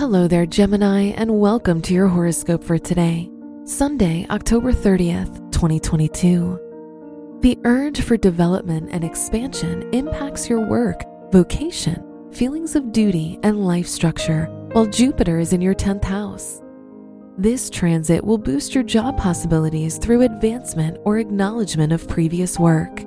Hello there, Gemini, and welcome to your horoscope for today, Sunday, October 30th, 2022. The urge for development and expansion impacts your work, vocation, feelings of duty, and life structure, while Jupiter is in your 10th house. This transit will boost your job possibilities through advancement or acknowledgement of previous work.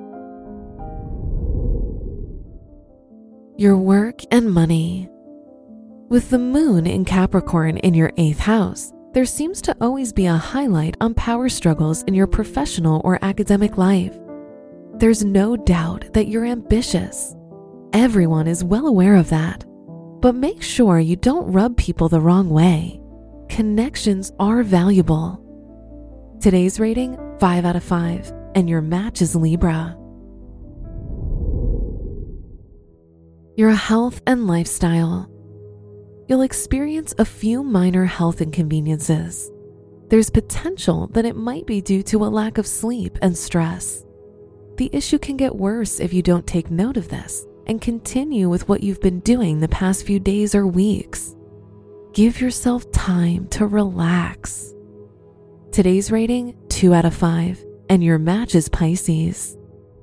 Your work and money. With the moon in Capricorn in your 8th house, there seems to always be a highlight on power struggles in your professional or academic life. There's no doubt that you're ambitious. Everyone is well aware of that. But make sure you don't rub people the wrong way. Connections are valuable. Today's rating, 5 out of 5, and your match is Libra. Your health and lifestyle. You'll experience a few minor health inconveniences. There's potential that it might be due to a lack of sleep and stress. The issue can get worse if you don't take note of this and continue with what you've been doing the past few days or weeks. Give yourself time to relax. Today's rating, 2 out of 5, and your match is Pisces.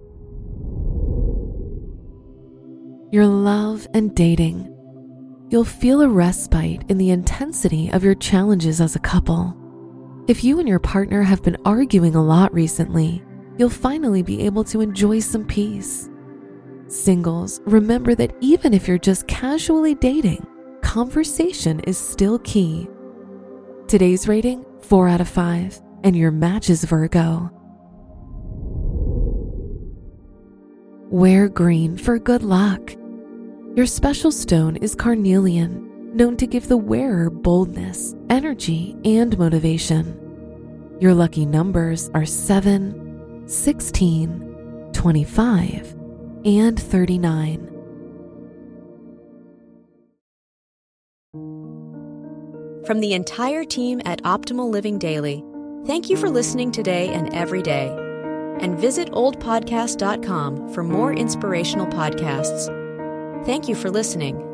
Your love and dating. You'll feel a respite in the intensity of your challenges as a couple. If you and your partner have been arguing a lot recently, you'll finally be able to enjoy some peace. Singles, remember that even if you're just casually dating, conversation is still key. Today's rating, 4 out of 5, and your match is Virgo. Wear green for good luck. Your special stone is carnelian, known to give the wearer boldness, energy, and motivation. Your lucky numbers are 7, 16, 25, and 39. From the entire team at Optimal Living Daily, thank you for listening today and every day. And visit oldpodcast.com for more inspirational podcasts. Thank you for listening.